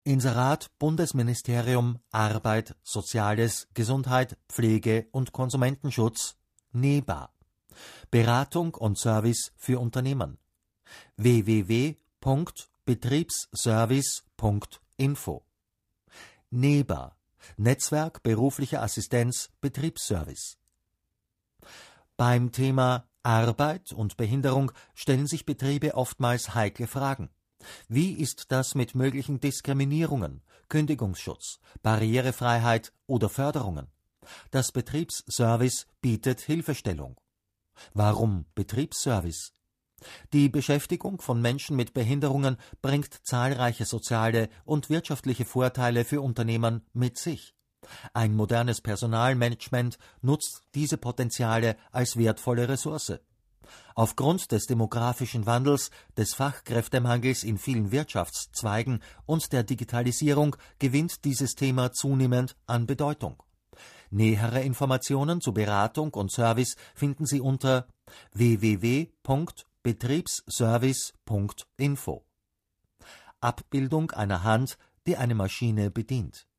Inserat Bundesministerium Arbeit, Soziales, Gesundheit, Pflege und Konsumentenschutz NEBA. Beratung und Service für Unternehmen. www.betriebsservice.info. NEBA Netzwerk beruflicher Assistenz Betriebsservice. Beim Thema Arbeit und Behinderung stellen sich Betriebe oftmals heikle Fragen. Wie ist das mit möglichen Diskriminierungen, Kündigungsschutz, Barrierefreiheit oder Förderungen? Das Betriebsservice bietet Hilfestellung. Warum Betriebsservice? Die Beschäftigung von Menschen mit Behinderungen bringt zahlreiche soziale und wirtschaftliche Vorteile für Unternehmen mit sich. Ein modernes Personalmanagement nutzt diese Potenziale als wertvolle Ressource. Aufgrund des demografischen Wandels, des Fachkräftemangels in vielen Wirtschaftszweigen und der Digitalisierung gewinnt dieses Thema zunehmend an Bedeutung. Nähere Informationen zu Beratung und Service finden Sie unter www.betriebsservice.info. Abbildung einer Hand, die eine Maschine bedient.